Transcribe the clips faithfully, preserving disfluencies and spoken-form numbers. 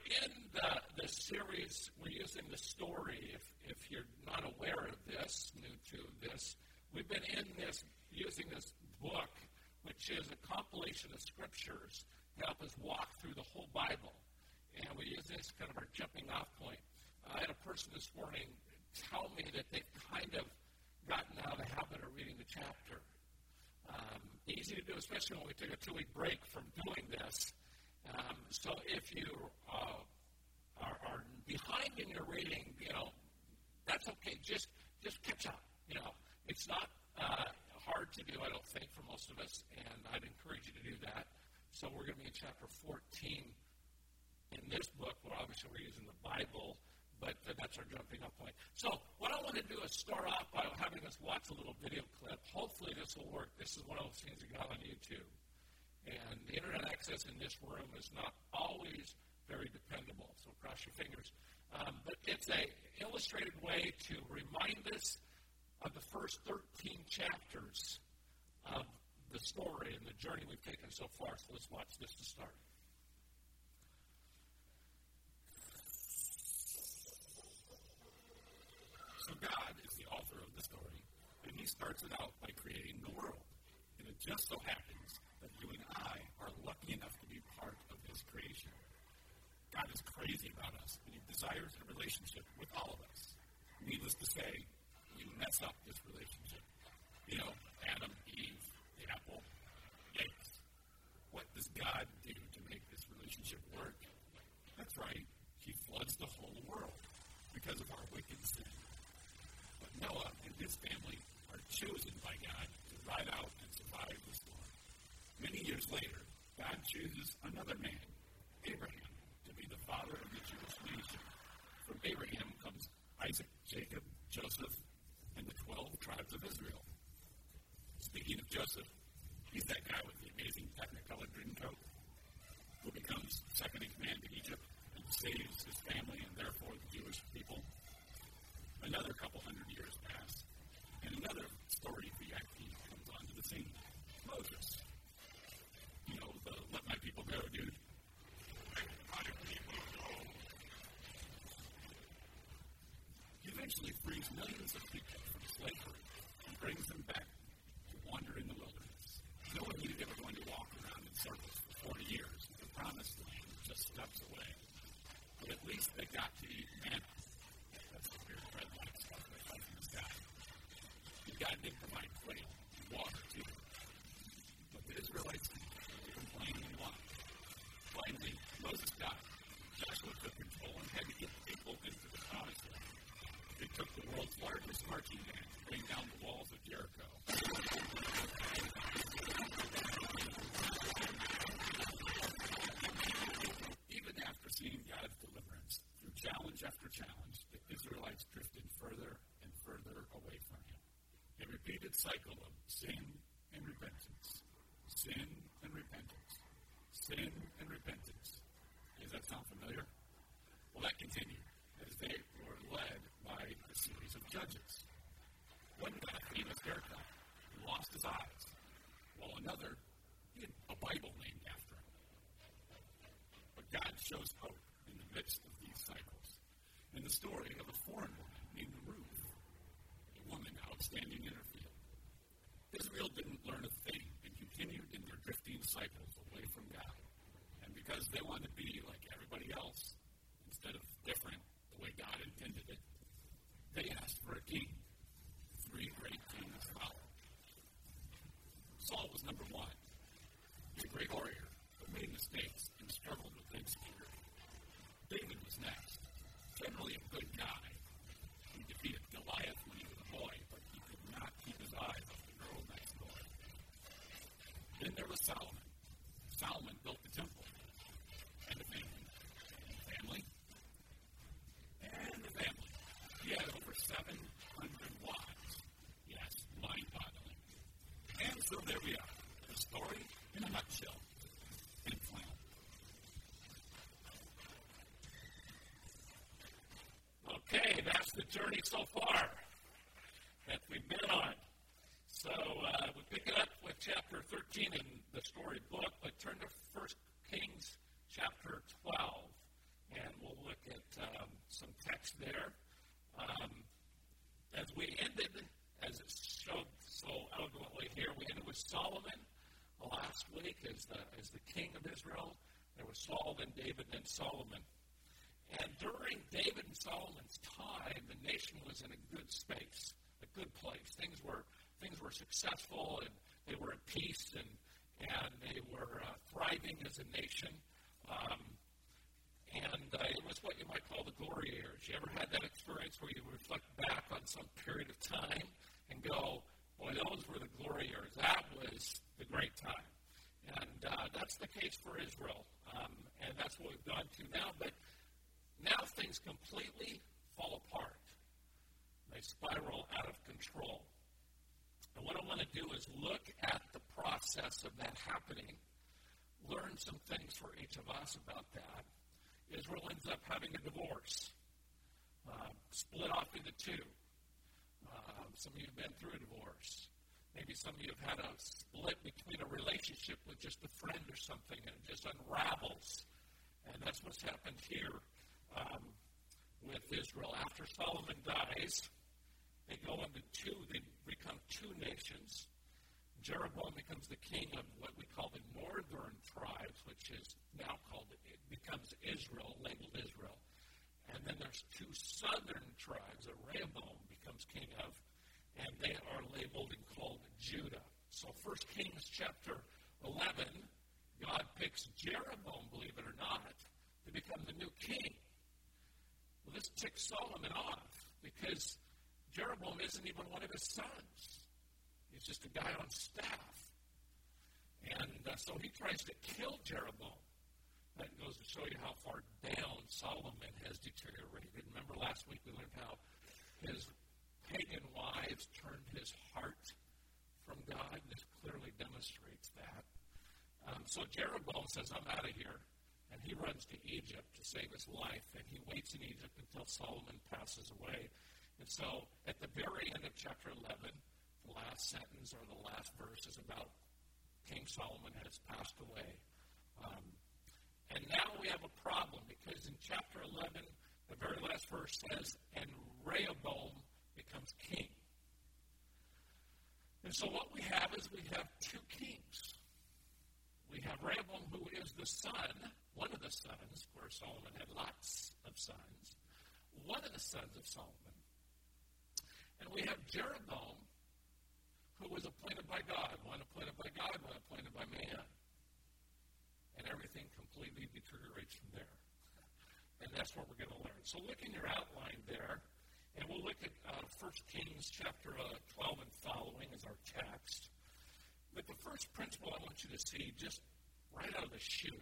in the, the series, we're using the story. If, if you're not aware of this, new to this, we've been in this, using this book, which is a compilation of scriptures to help us walk through the whole Bible. And we use this kind of our jumping off point. I had a person this morning tell me that they've kind of gotten out of the habit of reading the chapter. Um, easy to do, especially when we take a two-week break from doing this. Um, so if you uh, are, are behind in your reading, you know, that's okay. Just just catch up. You know, it's not uh, hard to do, I don't think, for most of us, and I'd encourage you to do that. So we're going to be in chapter fourteen in this book. Well, obviously, we're using the Bible, but uh, that's our jumping up point. So what I want to do is start off by having us watch a little video clip. Hopefully this will work. This is one of those things you got on YouTube. And the internet access in this room is not always very dependable, so cross your fingers. Um, but it's an illustrated way to remind us of the first thirteen chapters of the story and the journey we've taken so far. So let's watch this to start. So God is the author of the story, and he starts it out by creating the world. And it just so happens that you and I are lucky enough to be part of his creation. God is crazy about us, and he desires a relationship with all of us. Needless to say, we mess up this relationship. You know, Adam, Eve, the apple, yikes. What does God do to make this relationship work? That's right, he floods the whole world because of our wicked sin. But Noah and his family are chosen by God to ride out and survive the storm. Many years later, God chooses another man, Abraham, to be the father of the Jewish nation. From Abraham comes Isaac, Jacob, Joseph, and the twelve tribes of Israel. Speaking of Joseph, he's that guy with the amazing Technicolor green coat who becomes second in command to Egypt and saves his family and therefore the Jewish people. Another couple hundred years pass, and another story V I P comes onto the scene. Moses. You know, the let my people go, dude. Let my people go. He eventually frees millions of people from slavery and brings them back to wander in the wilderness. No one knew they were going to walk around in circles for forty years. The promised land was just steps away. But at least they got to eat manna. That's the weird red light stuff that comes from the sky. And God did provide quail and water too. But the Israelites complained and whined. Finally, Moses died. Joshua took control and had to get people into the promised land. They took the world's largest marching band to bring down the walls of Jericho. Even after seeing God's deliverance through challenge after challenge, the Israelites drifted further and further away from him. A repeated cycle of sin and repentance, sin and repentance, sin and repentance. Does that sound familiar? Well, that continued as they were led by a series of judges. One got a famous haircut and lost his eyes, while another, he had a Bible named after him. But God shows hope in the midst of these cycles. In the story of a foreign woman named Ruth, a woman outstanding in her field. Israel didn't learn a thing and continued in their drifting cycles away from God. And because they wanted to be like everybody else, instead of different, the way God intended it, they asked for a king. Three great kings followed. Saul was number one. He was a great warrior, but made mistakes and struggled with insecurity. David was next. Generally a good guy. He defeated Goliath when he was a boy, but he could not keep his eyes off the girl next door. Then there was Solomon. Solomon built the temple. And the family. And the family. And the family. He had over seven hundred wives. Yes, mind-boggling. And so there we are. The story in a nutshell. And flannel. Okay, that's the journey so far that we've been on. So uh, we pick it up with chapter thirteen in the story book, but turn to First Kings chapter twelve. And text there. Um, as we ended, as it showed so eloquently here, we ended with Solomon last week as the, as the king of Israel. There was Saul, then David, then Solomon. And during David and Solomon's time, the nation was in a good space, a good place. Things were things were successful, and they were at peace, and and they were uh, thriving as a nation. Um, and uh, it was what you might call the glory years. You ever had that experience where you reflect back on some period of time and go, boy, those were the glory years. That was the great time. And uh, that's the case for Israel. Um, and that's what we've gone to now. But now things completely fall apart. They spiral out of control. And what I want to do is look at the process of that happening, learn some things for each of us about that. Israel ends up having a divorce, uh, split off into two. Uh, some of you have been through a divorce. Maybe some of you have had a split between a relationship with just a friend or something, and it just unravels. And that's what's happened here um, with Israel. After Solomon dies, they go into two, they become two nations. Jeroboam becomes the king of what we call the northern tribes, which is now called, it becomes Israel, labeled Israel. And then there's two southern tribes that Rehoboam becomes king of, and they are labeled and called Judah. So First Kings chapter eleven, God picks Jeroboam, believe it or not, to become the new king. Well, this ticks Solomon off because Jeroboam isn't even one of his sons. He's just a guy on staff. And uh, so he tries to kill Jeroboam. That goes to show you how far down Solomon has deteriorated. Remember last week we learned how his pagan wives turned his heart from God. This clearly demonstrates that. Um, so Jeroboam says, I'm out of here. And he runs to Egypt to save his life. And he waits in Egypt until Solomon passes away. And so at the very end of chapter eleven, the last sentence or the last verse is about King Solomon has passed away. Um, and now we have a problem because in chapter eleven, the very last verse says, and Rehoboam becomes king. And so what we have is we have two kings. We have Rehoboam, who is the son, one of the sons, where Solomon had lots of sons, one of the sons of Solomon. And we have Jeroboam, who was appointed by God, one appointed by God, one appointed by man. And everything completely deteriorates from there. And that's what we're going to learn. So look in your outline there, and we'll look at uh, First Kings chapter uh, twelve and following as our text. But the first principle I want you to see just right out of the chute.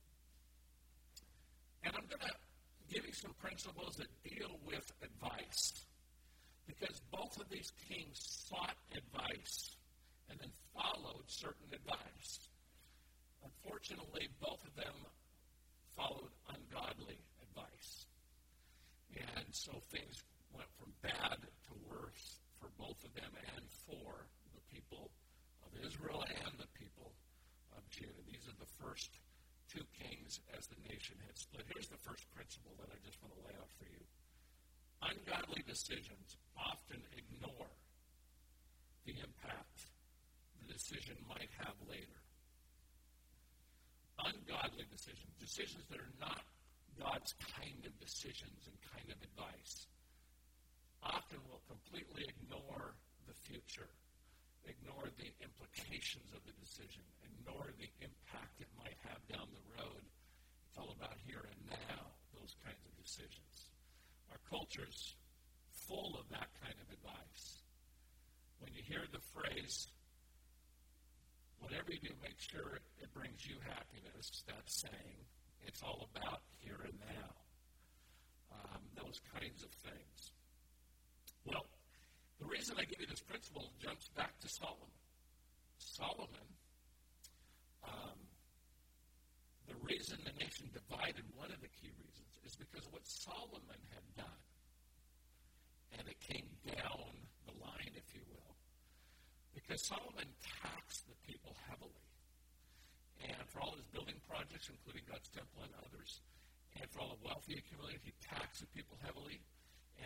And I'm going to give you some principles that deal with advice. Because both of these kings sought advice and then followed certain advice. Unfortunately, both of them followed ungodly advice. And so things went from bad to worse for both of them and for the people of Israel and the people of Judah. These are the first two kings as the nation had split. Here's the first principle that I just want to lay out for you. Ungodly decisions often ignore the impact the decision might have later. Ungodly decisions, decisions that are not God's kind of decisions and kind of advice, often will completely ignore the future, ignore the implications of the decision, ignore the impact it might have down the road. It's all about here and now, those kinds of decisions. Our culture's full of that kind of advice. When you hear the phrase, whatever you do, make sure it brings you happiness, that's saying it's all about here and now. Um, those kinds of things. Well, the reason I give you this principle jumps back to Solomon. Solomon, um, the reason the nation divided, one of the key reasons, is because of what Solomon had done. And it came down the line, if you will. Because Solomon taxed the people heavily. And for all his building projects, including God's temple and others, and for all the wealth he accumulated, he taxed the people heavily.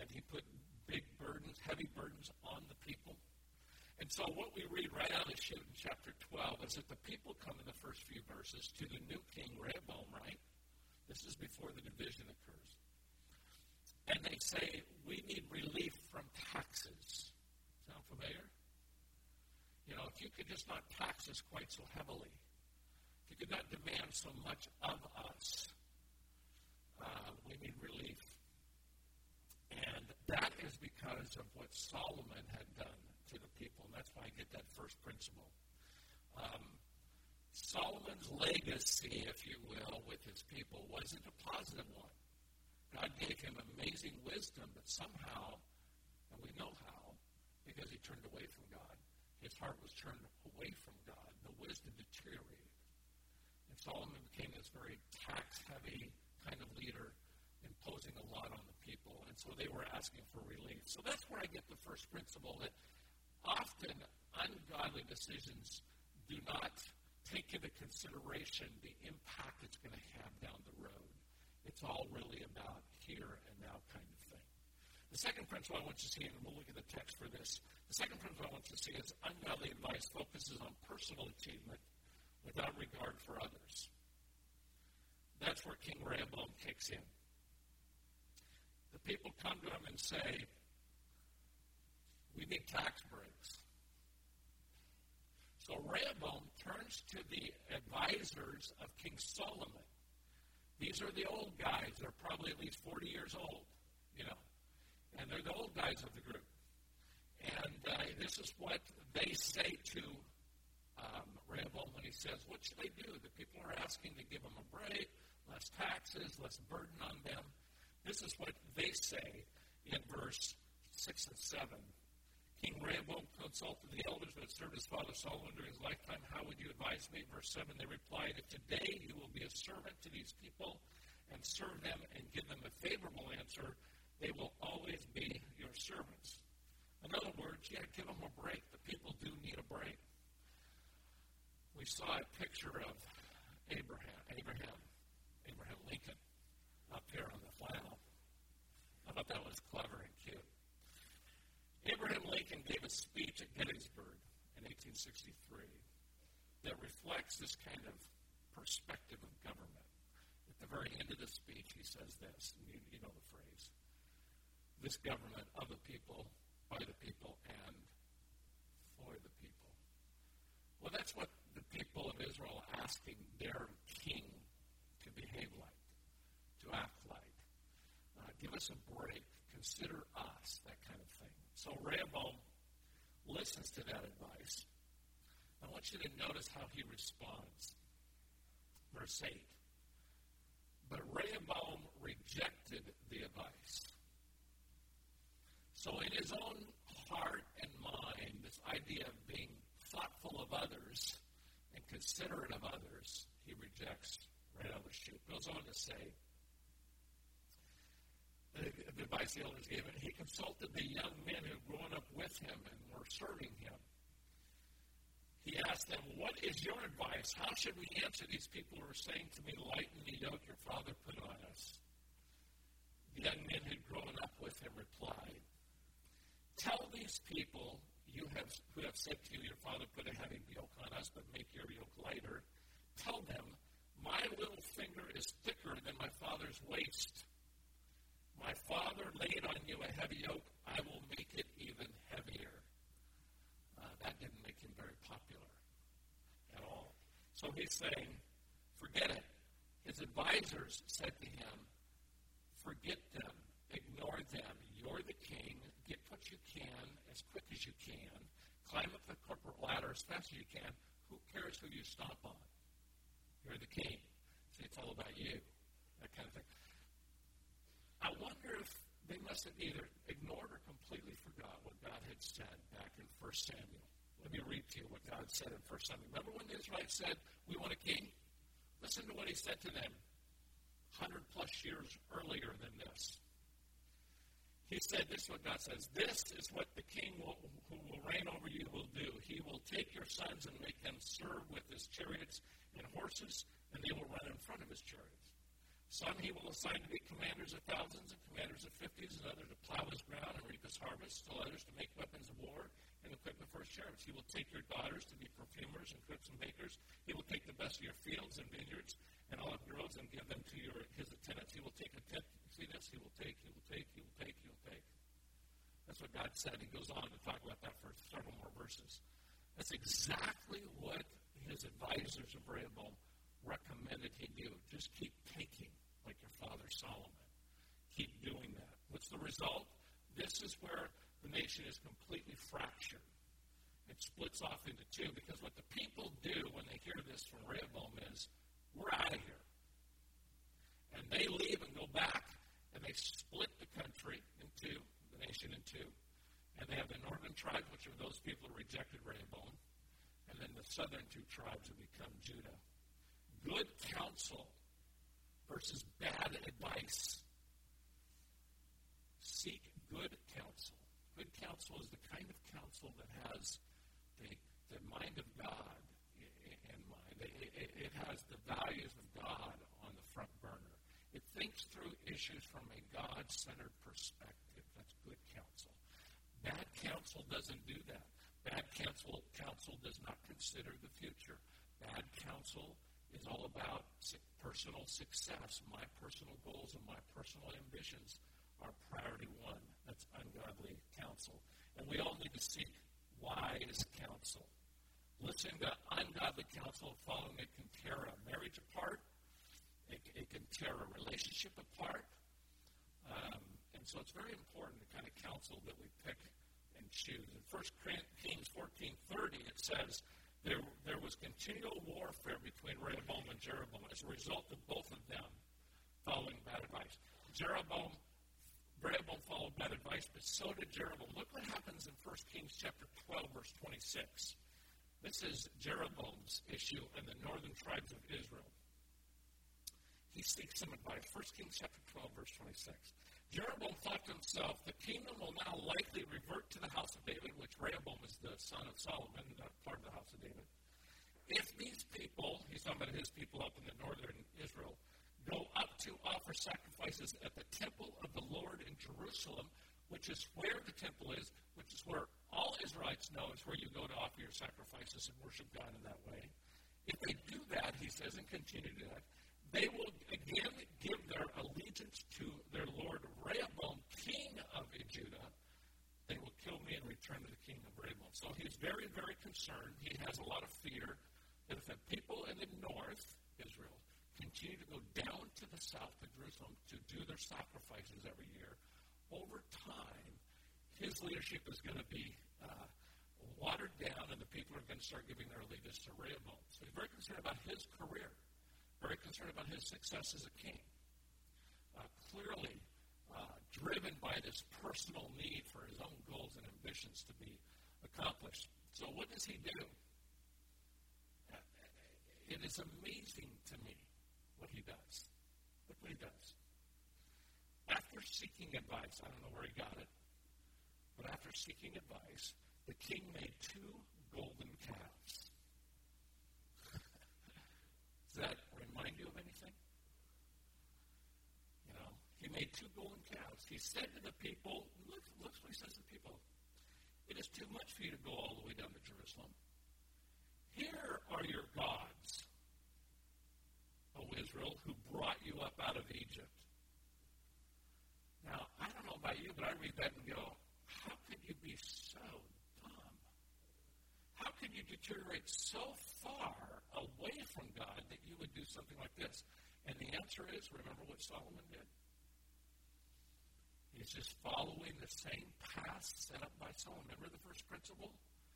he put big burdens, heavy burdens on the people. And so what we read right out of the chute in chapter twelve is that the people come in the first few verses to the new king Rehoboam, right? This is before the division occurs. And they say, we need relief from taxes. Sound familiar? You know, if you could just not tax us quite so heavily, if you could not demand so much of us, uh, we need relief. And that is because of what Solomon had done to the people. And that's why I get that first principle. Um, Solomon's legacy, if you will, with his people wasn't a positive one. God gave him amazing wisdom, but somehow, and we know how, because he turned away from God, his heart was turned away from God. The wisdom deteriorated. And Solomon became this very tax-heavy kind of leader, imposing a lot on the people. And so they were asking for relief. So that's where I get the first principle, that often ungodly decisions do not take into consideration the impact it's going to have down the road. It's all really about here and now kind of thing. The second principle I want you to see, and we'll look at the text for this, the second principle I want you to see is ungodly advice focuses on personal achievement without regard for others. That's where King Rehoboam kicks in. The people come to him and say, we need tax breaks. So Rehoboam turns to the advisors of King Solomon. These are the old guys. They're probably at least forty years old, you know. And they're the old guys of the group. And uh, this is what they say to um, Rehoboam when he says, what should they do? The people are asking to give them a break, less taxes, less burden on them. This is what they say in verse six and seven. King Rehoboam consulted the elders who had served his father Solomon during his lifetime. How would you advise me? Verse seven, they replied, if today you will be a servant to these people and serve them and give them a favorable answer, they will always be your servants. In other words, yeah, give them a break. The people do need a break. We saw a picture of Abraham, Abraham, Abraham Lincoln up here on the flannel. I thought that was clever and cute. Abraham Lincoln gave a speech at Gettysburg in eighteen sixty-three that reflects this kind of perspective of government. At the very end of the speech, he says this, and you, you know the phrase, this government of the people, by the people, and for the people. Well, that's what the people of Israel are asking their king to behave like, to act like. Uh, give us a break. Consider us, that kind of thing. So Rehoboam listens to that advice. I want you to notice how he responds. Verse eight. But Rehoboam rejected the advice. So in his own heart and mind, this idea of being thoughtful of others and considerate of others, he rejects right out of the chute. Goes on to say, the, the advice the elders gave him, he consulted the young men who had grown up with him and were serving him. He asked them, what is your advice? How should we answer these people who are saying to me, lighten the yoke your father put on us? The young men who had grown up with him replied, tell these people you have, who have said to you, your father put a heavy yoke on us, but make your yoke lighter. Tell them, my little finger is thicker than my father's waist. My father laid on you a heavy yoke, I will make it even heavier. Uh, that didn't make him very popular at all. So he's saying, forget it. His advisors said to him, forget them, ignore them. You're the king. Get what you can as quick as you can. Climb up the corporate ladder as fast as you can. Who cares who you stomp on? You're the king. See, it's all about you. That kind of thing. I wonder if they must have either ignored or completely forgot what God had said back in First Samuel. Let me read to you what God said in First Samuel. Remember when the Israelites said, we want a king? Listen to what he said to them one hundred plus years earlier than this. He said, this is what God says, this is what the king will, who will reign over you will do. He will take your sons and make them serve with his chariots and horses, and they will run in front of his chariots. Some he will assign to be commanders of thousands and commanders of fifties, and others to plow his ground and reap his harvest, still others to make weapons of war and equipment for his chariots. He will take your daughters to be perfumers and cooks and bakers. He will take the best of your fields and vineyards and olive groves and give them to your his attendants. He will take a tenth. See this? He will take, he will take, he will take, he will take. That's what God said. He goes on to talk about that for several more verses. That's exactly what his advisors of Rehoboam recommended he do. Just keep taking, like your father Solomon. Keep doing that. What's the result? This is where the nation is completely fractured. It splits off into two, because what the people do when they hear this from Rehoboam is, we're out of here. And they leave and go back, and they split the country in two, the nation in two. And they have the northern tribes, which are those people who rejected Rehoboam, and then the southern two tribes who become Judah. Good counsel versus bad advice. Seek good counsel. Good counsel is the kind of counsel that has the, the mind of God in mind. It, it, it has the values of God on the front burner. It thinks through issues from a God-centered perspective. That's good counsel. Bad counsel doesn't do that. Bad counsel, counsel does not consider the future. Bad counsel is all about personal success. My personal goals and my personal ambitions are priority one. That's ungodly counsel. And we all need to seek wise counsel. Listening to ungodly counsel, following it can tear a marriage apart. It, it can tear a relationship apart. Um, and so it's very important the kind of counsel that we pick and choose. In First Kings fourteen thirty, it says, There, there was continual warfare between Rehoboam and Jeroboam as a result of both of them following bad advice. Jeroboam, Rehoboam followed bad advice, but so did Jeroboam. Look what happens in First Kings chapter twelve, verse twenty-six. This is Jeroboam's issue in the northern tribes of Israel. He seeks some advice. First Kings chapter twelve, verse twenty-six. Jeroboam thought to himself, the kingdom will now likely revert to the house of David, which Rehoboam is the son of Solomon, not part of the house of David. If these people, he's talking about his people up in the northern Israel, go up to offer sacrifices at the temple of the Lord in Jerusalem, which is where the temple is, which is where all Israelites know is where you go to offer your sacrifices and worship God in that way. If they do that, he says, and continue to do that, they will again give their allegiance to their Lord Rehoboam, king of Judah. They will kill me and return to the king of Rehoboam. So he's very, very concerned. He has a lot of fear that if the people in the north, Israel, continue to go down to the south of Jerusalem to do their sacrifices every year, over time, his leadership is going to be uh, watered down, and the people are going to start giving their allegiance to Rehoboam. So he's very concerned about his career. Very concerned about his success as a king. Uh, clearly uh, driven by this personal need for his own goals and ambitions to be accomplished. So what does he do? Uh, it is amazing to me what he does. Look what he does. After seeking advice, I don't know where he got it, but after seeking advice, the king made two golden calves. Does that remind you of anything? You know, he made two golden calves. He said to the people, look, look what he says to the people. It is too much for you to go all the way down to Jerusalem. Here are your gods, O Israel, who brought you up out of Egypt. Now, I don't know about you, but I read that and go, how could you be so dumb? How could you deteriorate so far away from God that you would do something like this? And the answer is, remember what Solomon did? He's just following the same path set up by Solomon. Remember the first principle?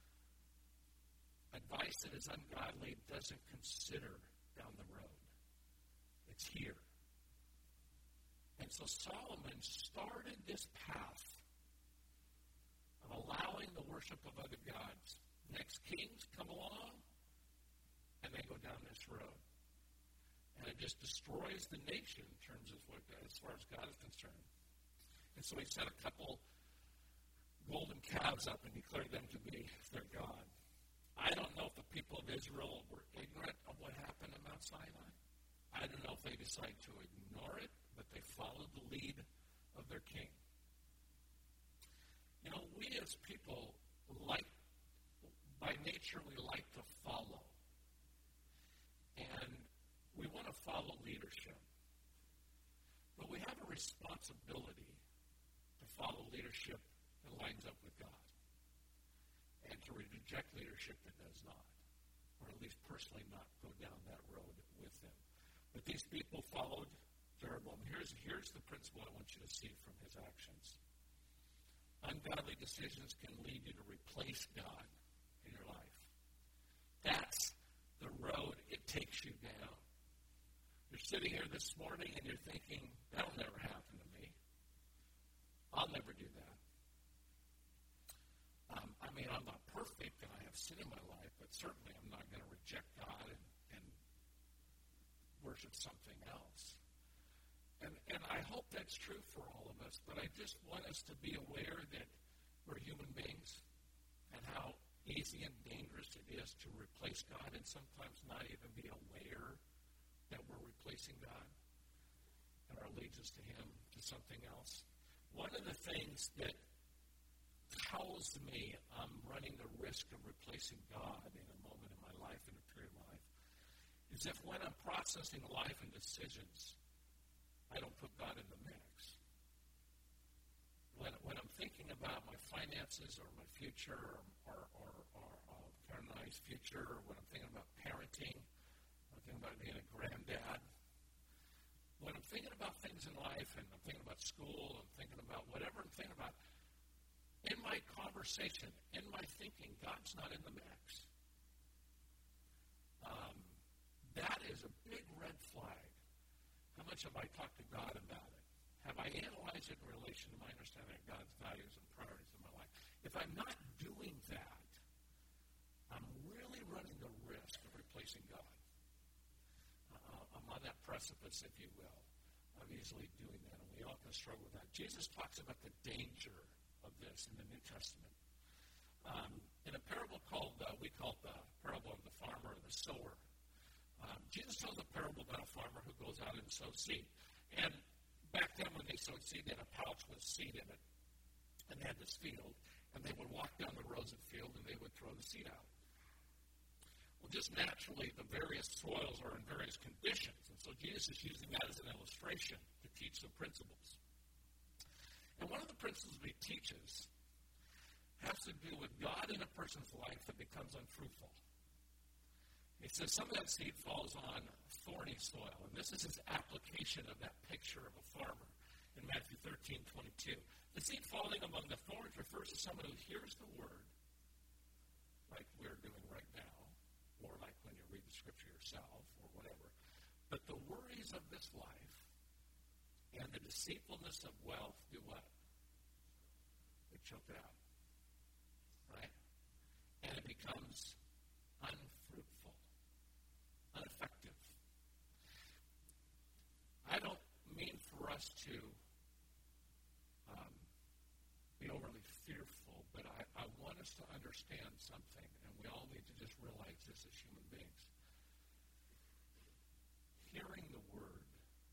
Advice that is ungodly doesn't consider down the road. It's here. And so Solomon started this path of allowing the worship of other gods. Next kings come along, and they go down this road. And it just destroys the nation in terms of what, as far as God is concerned. And so he set a couple golden calves up and declared them to be their God. I don't know if the people of Israel were ignorant of what happened at Mount Sinai. I don't know if they decide to ignore it, but they follow the lead of their king. You know, we as people like, by nature, we like to follow. And we want to follow leadership. But we have a responsibility to follow leadership that lines up with God. And to reject leadership that does not. Or at least personally not go down that road with them. But these people followed Jeroboam. Here's, here's the principle I want you to see from his actions. Ungodly decisions can lead you to replace God in your life. That's the road it takes you down. You're sitting here this morning and you're thinking, that'll never happen to me. I'll never do that. Um, I mean, I'm not perfect and I have sin in my life, but certainly I'm not going to reject God and, and worship something else. And, and I hope that's true for all of us, but I just want us to be aware that we're human beings and how easy and dangerous it is to replace God and sometimes not even be aware that we're replacing God and our allegiance to Him to something else. One of the things that tells me I'm running the risk of replacing God in a moment in my life, in a period of my life, is if when I'm processing life and decisions, I don't put God in the mix. When, when I'm thinking about my finances or my future or, or, or, or uh, kind of nice future, or when I'm thinking about parenting, I'm thinking about being a granddad, when I'm thinking about things in life and I'm thinking about school, I'm thinking about whatever I'm thinking about, in my conversation, in my thinking, God's not in the mix. Um, that is a big red flag. How much have I talked to God about it? Have I analyzed it in relation to my understanding of God's values and priorities in my life? If I'm not doing that, I'm really running the risk of replacing God. Uh, I'm on that precipice, if you will, of easily doing that, and we all can struggle with that. Jesus talks about the danger of this in the New Testament. Um, in a parable called, uh, we call it the parable of the farmer and the sower. Um, Jesus tells a parable about a farmer who goes out and sows seed. And back then when they sowed seed, they had a pouch with seed in it. And they had this field. And they would walk down the rows of the field and they would throw the seed out. Well, just naturally, the various soils are in various conditions. And so Jesus is using that as an illustration to teach some principles. And one of the principles he teaches has to do with God in a person's life that becomes unfruitful. He says some of that seed falls on thorny soil. And this is his application of that picture of a farmer in Matthew thirteen twenty-two. The seed falling among the thorns refers to someone who hears the word, like we're doing right now, or like when you read the scripture yourself, or whatever. But the worries of this life and the deceitfulness of wealth do what? They choke it out. Right? And it becomes unfruitful. Ineffective. I don't mean for us to um, be overly fearful, but I, I want us to understand something, and we all need to just realize this as human beings. Hearing the word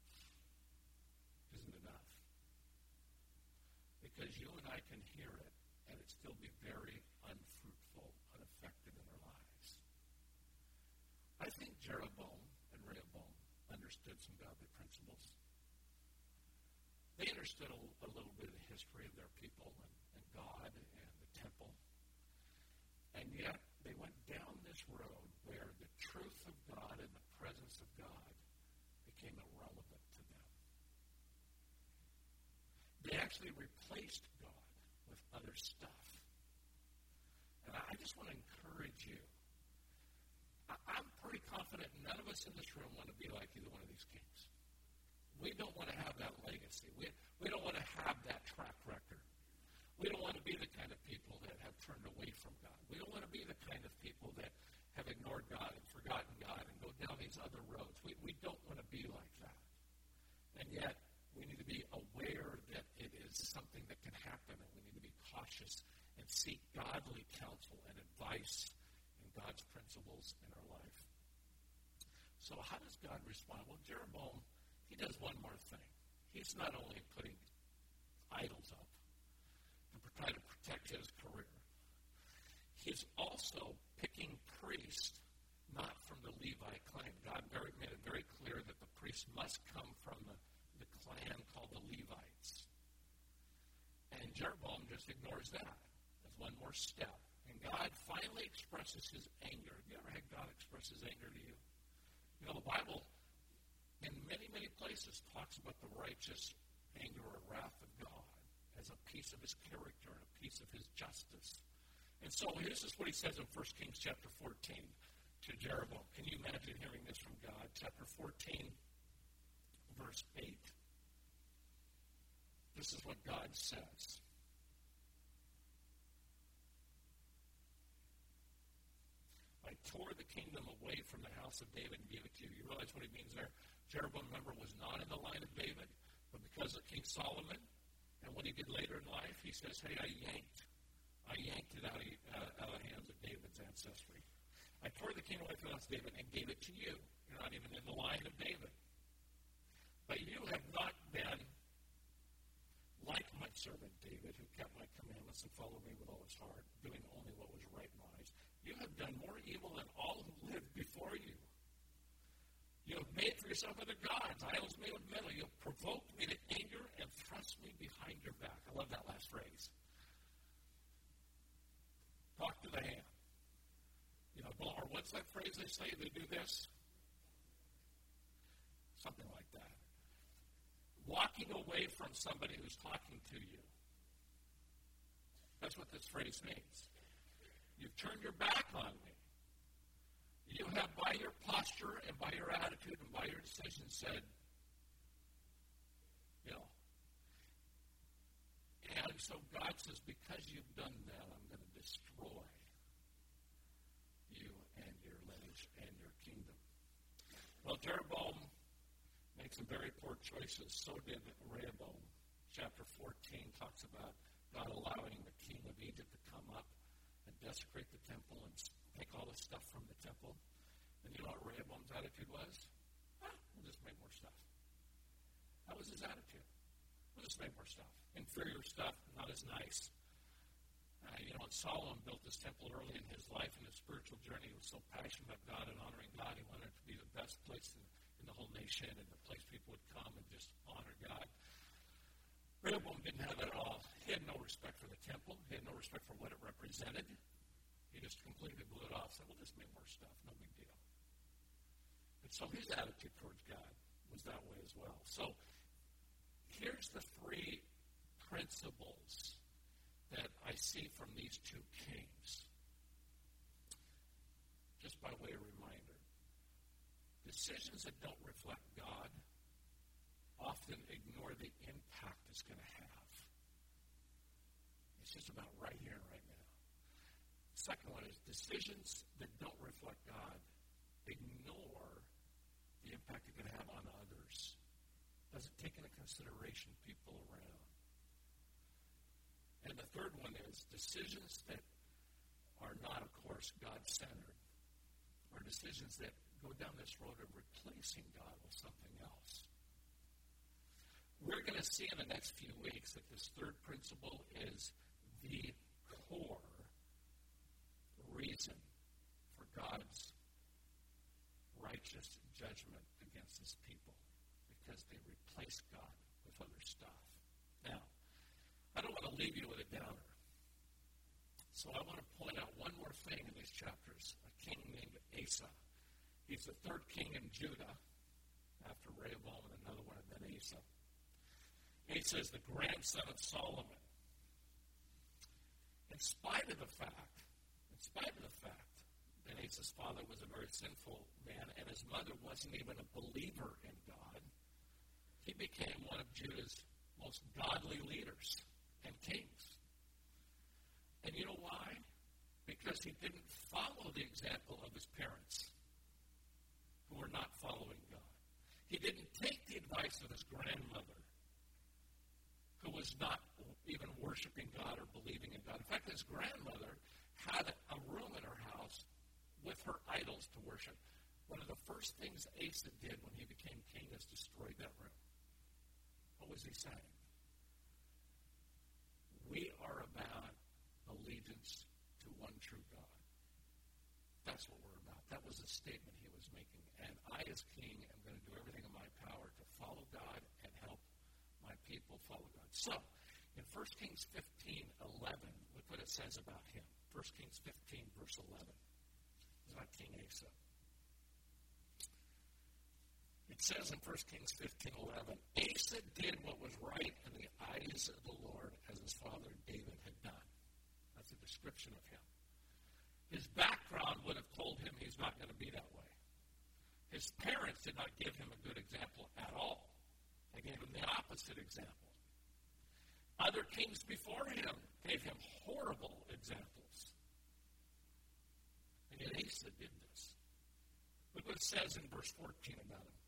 isn't enough. Because you and I can hear it, and it still be very unfruitful, ineffective in our lives. I think Jeroboam and Rehoboam understood some godly principles. They understood a, a little bit of the history of their people and, and God and the temple. And yet, they went down this road where the truth of God and the presence of God became irrelevant to them. They actually replaced God with other stuff. And I just want to encourage you. I'm pretty confident none of us in this room want to be like either one of these kings. We don't want to have that legacy. We, we don't want to have that track record. We don't want to be the kind of people that have turned away from God. We don't want to be the kind of people that have ignored God and forgotten God and go down these other roads. We, we don't want to be like that. And yet, we need to be aware that it is something that can happen, and we need to be cautious and seek godly counsel and advice and God's principles in our life. So So how does God respond? Well, Jeroboam, he does one more thing. He's not only putting idols up and trying to protect his career, he's also picking priests not from the Levite clan. God very, made it very clear that the priests must come from the, the clan called the Levites. And Jeroboam just ignores that as one more step. And God finally expresses his anger. Have you ever had God express his anger to you? You know, the Bible, in many, many places, talks about the righteous anger or wrath of God as a piece of his character and a piece of his justice. And so this is what he says in First Kings chapter fourteen to Jeroboam. Can you imagine hearing this from God? Chapter fourteen, verse eight. This is what God says. I tore the kingdom away from the house of David and gave it to you. You realize what he means there? Jeroboam, remember, was not in the line of David, but because of King Solomon and what he did later in life, he says, hey, I yanked. I yanked it out of, uh, out of the hands of David's ancestry. I tore the kingdom away from the house of David and gave it to you. You're not even in the line of David. But you have not been like my servant David, who kept my commandments and followed me with all his heart, doing only what was right in my eyes. You have done more evil than all who lived before you. You have made for yourself other gods, idols made of metal. You have provoked me to anger and thrust me behind your back. I love that last phrase. Talk to the hand. You know, or what's that phrase they say? They do this? Something like that. Walking away from somebody who's talking to you. That's what this phrase means. You've turned your back on me. You have, by your posture and by your attitude and by your decision, said, you know. And so God says, because you've done that, I'm going to destroy you and your lineage and your kingdom. Well, Jeroboam made some very poor choices. So did Rehoboam. Chapter fourteen talks about God allowing the king of Egypt to come up and desecrate the temple and take all the stuff from the temple. And you know what Rehoboam's attitude was? Ah, we'll just make more stuff. That was his attitude. We'll just make more stuff. Inferior stuff, not as nice. Uh, you know, when Solomon built this temple early in his life and his spiritual journey, he was so passionate about God and honoring God. He wanted it to be the best place in, in the whole nation and the place people would come and just honor God. Rehoboam didn't have that at all. He had no respect for the temple. He had no respect for what it represented. He just completely blew it off. Said, we'll just make more stuff. No big deal. And so his attitude towards God was that way as well. So here's the three principles that I see from these two kings. Just by way of reminder. Decisions that don't reflect God often ignore the impact it's going to have. It's just about right here and right now. Second one is decisions that don't reflect God ignore the impact it can have on others. Doesn't take into consideration people around. And the third one is decisions that are not, of course, God-centered, or decisions that go down this road of replacing God with something else. We're going to see in the next few weeks that this third principle is the core reason for God's righteous judgment against his people, because they replace God with other stuff. Now, I don't want to leave you with a downer. So I want to point out one more thing in these chapters. A king named Asa. He's the third king in Judah after Rehoboam and another one, and then Asa. Asa is the grandson of Solomon. In spite of the fact, in spite of the fact that Asa's father was a very sinful man and his mother wasn't even a believer in God, he became one of Judah's most godly leaders and kings. And you know why? Because he didn't follow the example of his parents, who were not following God. He didn't take the advice of his grandmother, who was not even worshiping God or believing in God. In fact, his grandmother had a room in her house with her idols to worship. one of the first things Asa did when he became king is destroy that room. What was he saying? We are about allegiance to one true God. That's what we're about. That was a statement he was making. And I, as king, am going to do everything in my power to follow God and help my people follow God. So, in First Kings fifteen eleven, look what it says about him. First Kings fifteen, verse eleven. It's about King Asa. It says in First Kings fifteen eleven, Asa did what was right in the eyes of the Lord, as his father David had done. That's a description of him. His background would have told him he's not going to be that way. His parents did not give him a good example at all. They gave him the opposite example. Other kings before him gave him horrible examples. And yet Asa did this. Look what it says in verse fourteen about him.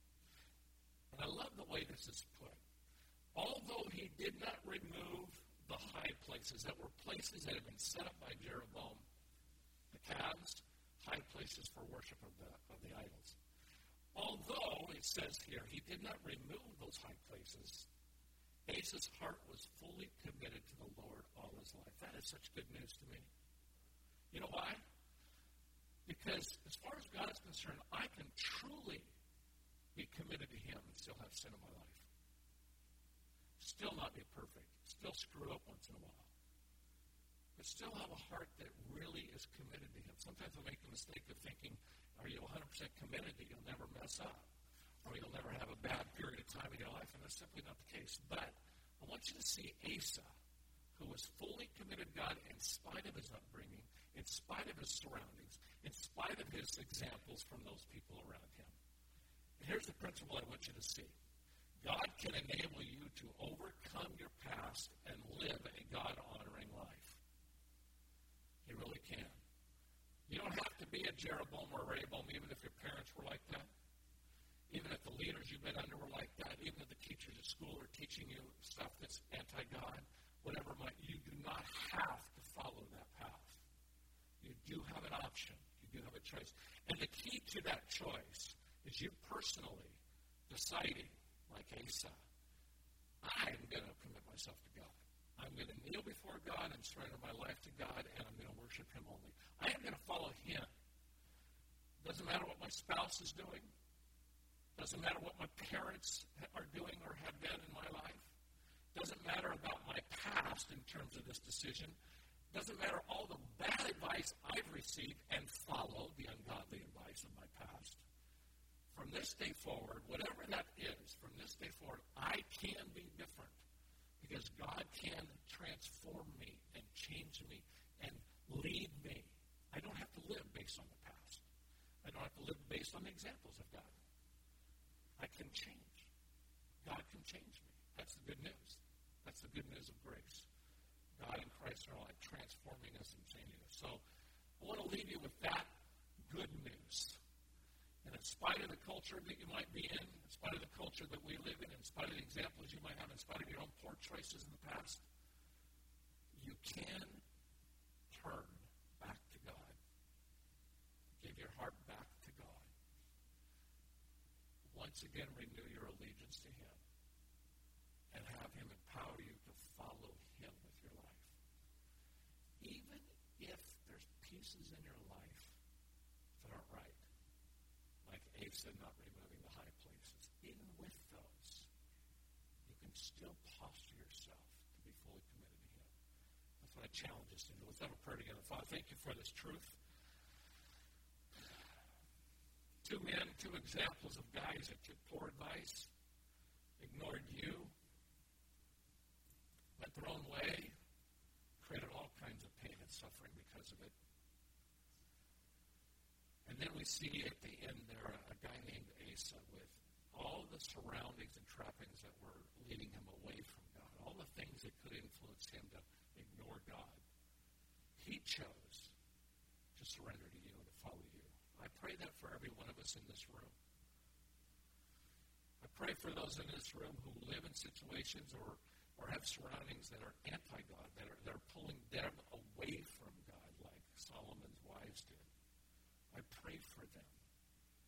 And I love the way this is put. Although he did not remove the high places, that were places that had been set up by Jeroboam, the calves, high places for worship of the, of the idols. Although, it says here, he did not remove those high places, Asa's heart was fully committed to the Lord all his life. That is such good news to me. You know why? Because as far as God is concerned, I can truly be committed to him and still have sin in my life. Still not be perfect. Still screw up once in a while. But still have a heart that really is committed to him. Sometimes I make the mistake of thinking, are you one hundred percent committed that you'll never mess up? Or you'll never have a bad period of time in your life? And that's simply not the case. But I want you to see Asa, who was fully committed to God in spite of his upbringing, in spite of his surroundings, in spite of his examples from those people around him. And here's the principle I want you to see. God can enable you to overcome your past and live a God-honoring life. He really can. You don't have to be a Jeroboam or a Rehoboam, even if your parents were like that. Even if the leaders you've been under were like that. Even if the teachers at school are teaching you stuff that's anti-God. Whatever might, you do not have to follow that path. You do have an option. You do have a choice. And the key to that choice is you personally deciding, like Asa, I'm going to commit myself to God. I'm going to kneel before God and surrender my life to God, and I'm going to worship him only. I am going to follow him. Doesn't matter what my spouse is doing. Doesn't matter what my parents are doing or have been in my life. Doesn't matter about my past in terms of this decision. Doesn't matter all the bad advice I've received and follow the ungodly advice of my past. From this day forward, whatever that is, from this day forward, I can be different because God can transform me and change me and lead me. I don't have to live based on the past. I don't have to live based on the examples of God. I can change. God can change me. That's the good news. That's the good news of grace. God in Christ are like transforming us and changing us. So I want to leave you with that good news. And in spite of the culture that you might be in, in spite of the culture that we live in, in spite of the examples you might have, in spite of your own poor choices in the past, you can turn back to God. Give your heart back to God. Once again, renew your allegiance to him and have him empower you to follow him with your life. Even if there's pieces in your life that aren't right, like Asa not removing the high places, even with those, you can still posture yourself to be fully committed to him. That's what I challenge us to do. Let's have a prayer together. Father, thank you for this truth. Two men, two examples of guys that took poor advice, ignored you, went their own way, created all kinds of pain and suffering because of it. And then we see at the end there a, a guy named Asa with all the surroundings and trappings that were leading him away from God, all the things that could influence him to ignore God. He chose to surrender to you and to follow you. I pray that for every one of us in this room. I pray for those in this room who live in situations or, or have surroundings that are anti-God, that are, that are pulling them away from God like Solomon's wives did. I pray for them.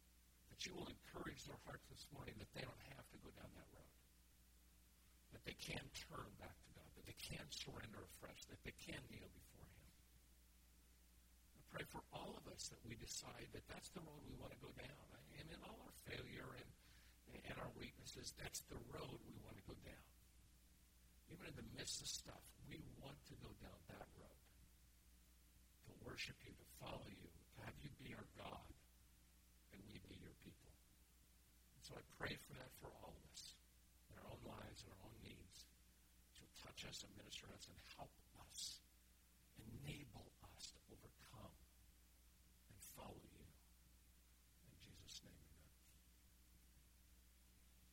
that you will encourage their hearts this morning that they don't have to go down that road, that they can turn back to God, that they can surrender afresh, that they can kneel before Him. I pray for all of us that we decide that that's the road we want to go down. And in all our failure and, and our weaknesses, that's the road we want to go down. Even in the midst of stuff, we want to go down that road, to worship you, to follow you, to have you be our God, and we be your people. And so I pray for that for all of us, in our own lives, in our own needs, to touch us and minister us and help